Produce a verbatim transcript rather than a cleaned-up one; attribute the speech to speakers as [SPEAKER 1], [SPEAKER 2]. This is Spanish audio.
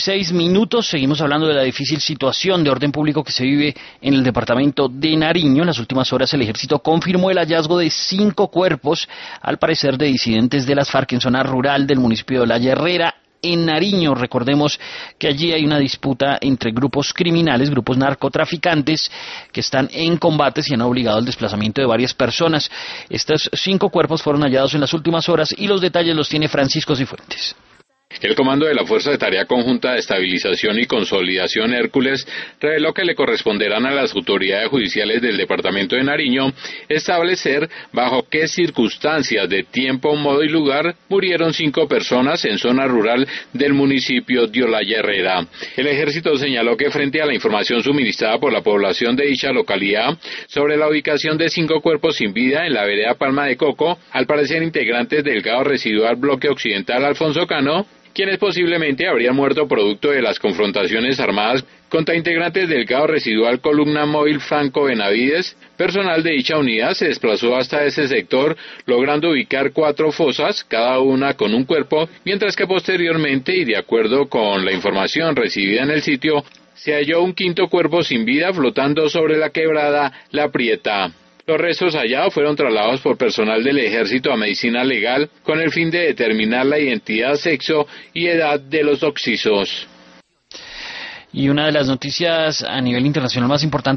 [SPEAKER 1] Seis minutos, seguimos hablando de la difícil situación de orden público que se vive en el departamento de Nariño. En las últimas horas el ejército confirmó el hallazgo de cinco cuerpos, al parecer de disidentes de las FARC en zona rural del municipio de Olaya Herrera, en Nariño. Recordemos que allí hay una disputa entre grupos criminales, grupos narcotraficantes, que están en combates y han obligado al desplazamiento de varias personas. Estos cinco cuerpos fueron hallados en las últimas horas y los detalles los tiene Francisco Cifuentes.
[SPEAKER 2] El comando de la Fuerza de Tarea Conjunta de Estabilización y Consolidación Hércules reveló que le corresponderán a las autoridades judiciales del departamento de Nariño establecer bajo qué circunstancias de tiempo, modo y lugar murieron cinco personas en zona rural del municipio de Olaya Herrera. El ejército señaló que frente a la información suministrada por la población de dicha localidad sobre la ubicación de cinco cuerpos sin vida en la vereda Palma de Coco, al parecer integrantes del Gado Residual Bloque Occidental Alfonso Cano, quienes posiblemente habrían muerto producto de las confrontaciones armadas contra integrantes del Gado Residual Columna Móvil Franco Benavides, personal de dicha unidad se desplazó hasta ese sector, logrando ubicar cuatro fosas, cada una con un cuerpo, mientras que posteriormente, y de acuerdo con la información recibida en el sitio, se halló un quinto cuerpo sin vida flotando sobre la quebrada La Prieta. Los restos hallados fueron trasladados por personal del Ejército a medicina legal con el fin de determinar la identidad, sexo y edad de los occisos.
[SPEAKER 1] Y una de las noticias a nivel internacional más importantes